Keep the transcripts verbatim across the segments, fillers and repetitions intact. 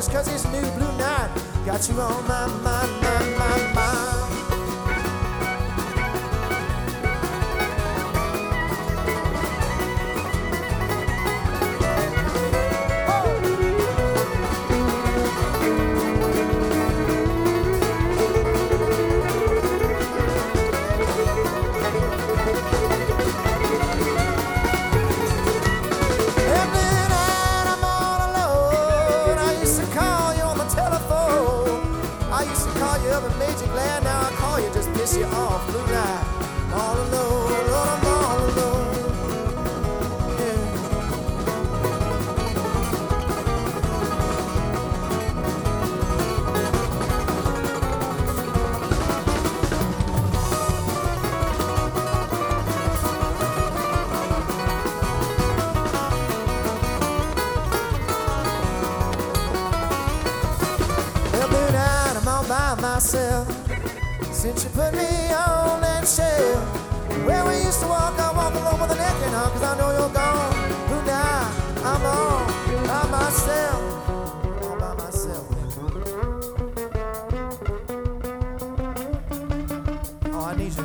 just cause he's new. Blue night got you on my mind, mind, mind, mind. But made you glad, now I call you, just piss you off. Blue night, all alone, Lord, I'm all alone. Yeah. Well, blue night, I'm all by myself. Since you put me on that shelf, where we used to walk, I walk alone with a neck and all, cause I know you're gone. Blue night, I'm all by myself. All by myself. Oh, I need you.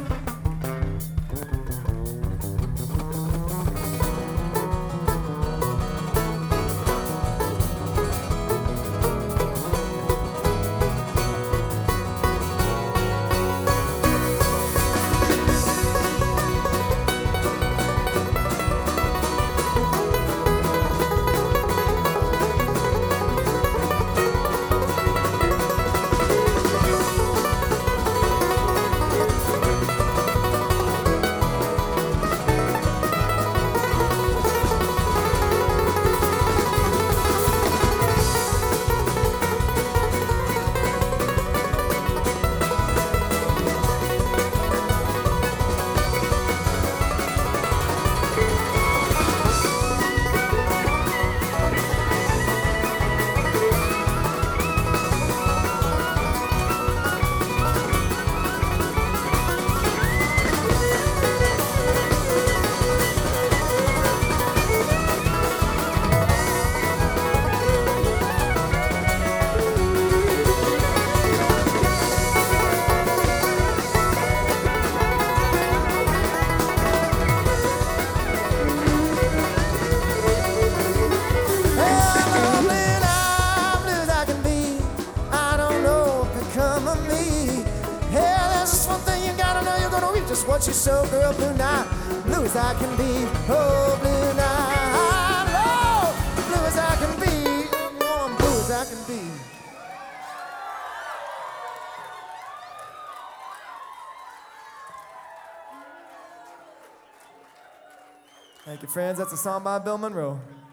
Just what you sow, girl, blue night, blue as I can be. Oh, blue night, oh, blue as I can be. Oh, I'm blue as I can be. Thank you, friends. That's a song by Bill Monroe.